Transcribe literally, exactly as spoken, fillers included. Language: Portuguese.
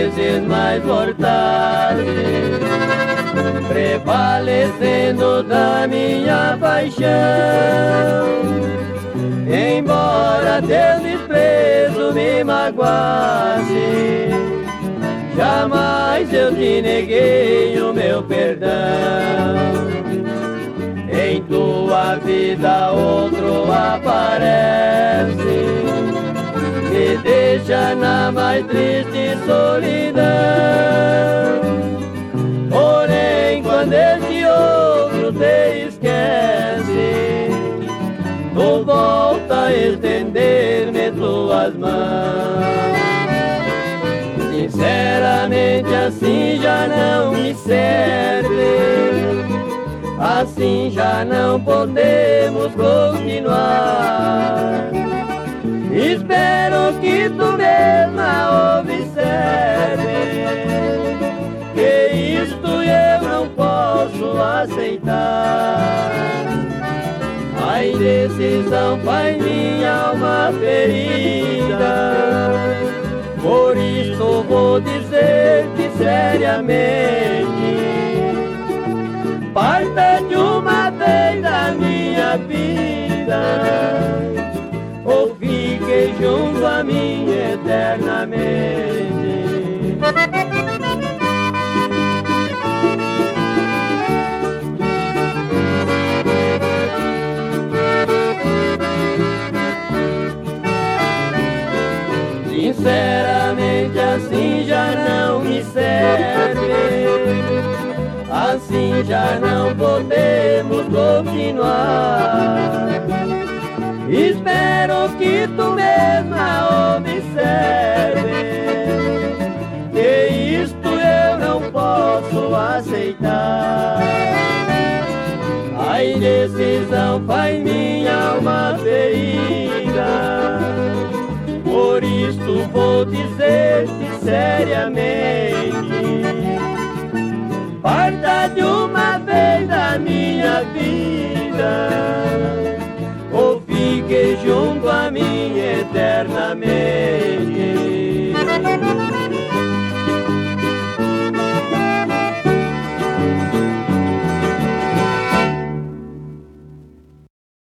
vezes mais mortais, prevalecendo da minha paixão. Embora teu desprezo me magoasse, jamais eu te neguei o meu perdão. Em tua vida outro aparece, me deixa na mais triste solidão. Porém, quando este outro te esquece, tu volta a estender-me tuas mãos. Sinceramente assim já não me serve, assim já não podemos continuar. Espero que tu mesma observe que isto eu não posso aceitar. A indecisão faz minha alma ferida, por isto vou dizer-te seriamente: parta de uma vez da minha vida, ou fique junto a mim eternamente. Sinceramente assim já não me serve, assim já não podemos continuar. Espero que tu mesma observe que isto eu não posso aceitar. A indecisão faz minha alma ferida, por isto vou dizer-te seriamente: